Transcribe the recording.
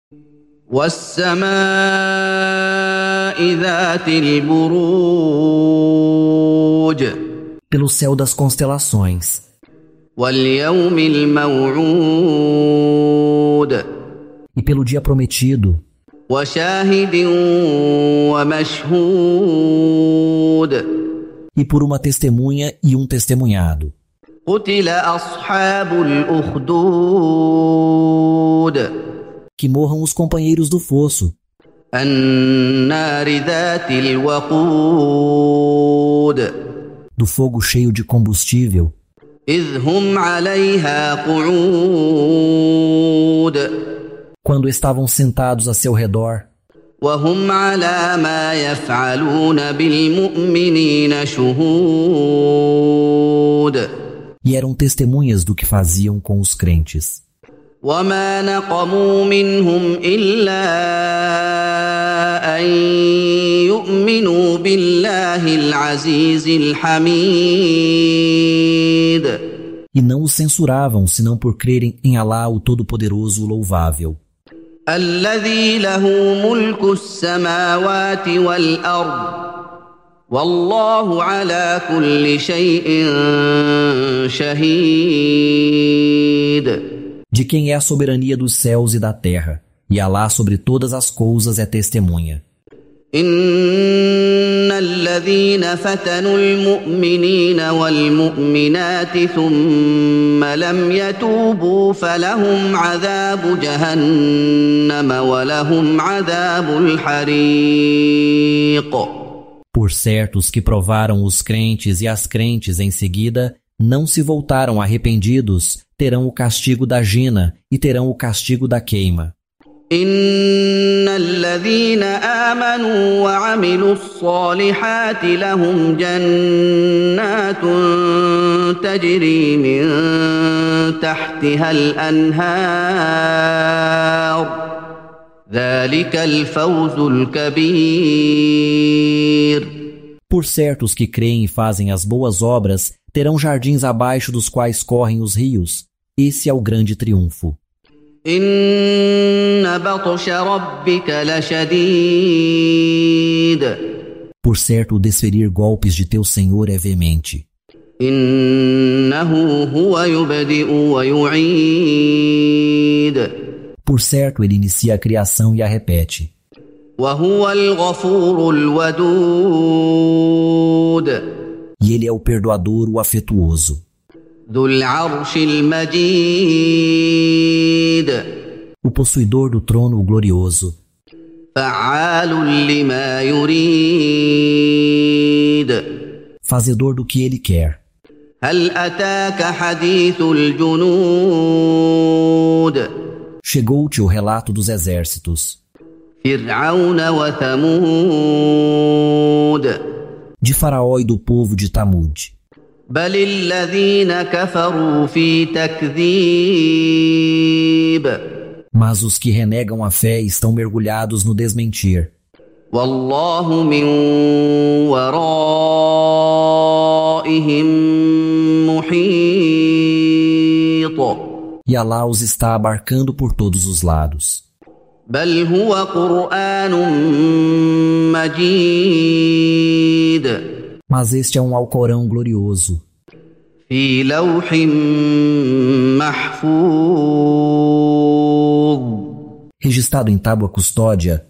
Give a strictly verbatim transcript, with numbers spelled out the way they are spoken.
وَالسَّمَاءِ ذَاتِ الْبُرُوجِ Pelo céu das constelações, وَالْيَوْمِ الْمَوْعُودِ e pelo dia prometido, وَشَاهِدٍ وَمَشْهُودٍ e por uma testemunha e um testemunhado. قُتِلَ أَصْحَابُ الْأُخْدُودِ Que morram os companheiros do fosso, النَّارِ ذَاتِ الْوَقُودِ do fogo cheio de combustível, إِذْ هُمْ عَلَيْهَا قُعُودٌ quando estavam sentados a seu redor, وَهُمْ عَلَى مَا يَفْعَلُونَ بِالْمُؤْمِنِينَ شُهُودٌ e eram testemunhas do que faziam com os crentes. وَمَا نَقَمُوا مِنْهُمْ إِلَّا أَنْ يُؤْمِنُوا بِاللَّهِ الْعَزِيزِ الْحَمِيدِ E não os censuravam, senão por crerem em Alá, o Todo-Poderoso, o Louvável, الَّذِي لَهُ مُلْكُ السَّمَاوَاتِ وَالْأَرْضِ وَاللَّهُ عَلَى كُلِّ شَيْءٍ شَهِيدٌ de quem é a soberania dos céus e da terra, e Alá sobre todas as coisas é testemunha. إِنَّ الَّذِينَ فَتَنُوا الْمُؤْمِنِينَ وَالْمُؤْمِنَاتِ ثُمَّ لَمْ يَتُوبُوا فَلَهُمْ عَذَابُ جَهَنَّمَ وَلَهُمْ عَذَابُ الْحَرِيقِ Por certo, os que provaram os crentes e as crentes em seguida não se voltaram arrependidos, terão o castigo da jina e terão o castigo da queima. إِنَّ الَّذِينَ آمَنُوا وَعَمِلُوا الصَّالِحَاتِ لَهُمْ جَنَّاتٌ تَجْرِي مِن تَحْتِهَا الْأَنْهَارُ ذَلِكَ الْفَوْزُ الْكَبِيرُ Por certo, os que creem e fazem as boas obras terão jardins abaixo dos quais correm os rios. Esse é o grande triunfo. إِنَّ بَطْشَ رَبِّكَ لَشَدِيدٌ Por certo, o desferir golpes de teu Senhor é veemente. إِنَّهُ هُوَ يُبْدِئُ وَيُعِيدُ Por certo, ele inicia a criação e a repete. وَهُوَ الْغَفُورُ الْوَدُودُ E ele é o perdoador, o afetuoso, ذُو الْعَرْشِ الْمَجِيدُ o possuidor do trono, o glorioso, فَعَّالٌ لِمَا يُرِيدُ fazedor do que ele quer. هَلْ أَتَاكَ حَدِيثُ الْجُنُودِ Chegou-te o relato dos exércitos, فِرْعَوْنَ وَثَمُودَ de Faraó e do povo de Tamud. بَلِ الَّذِينَ كَفَرُوا فِي تَكْذِيبٍ Mas os que renegam a fé estão mergulhados no desmentir. وَاللَّهُ مِنْ وَرَائِهِمْ مُحِيطٌ E Alá os está abarcando por todos os lados. بَلْ هُوَ قُرْآنٌ مَجِيدٌ Mas este é um Alcorão glorioso, فِي لَوْحٍ مَحْفُوظٍ registrado em tábua custódia,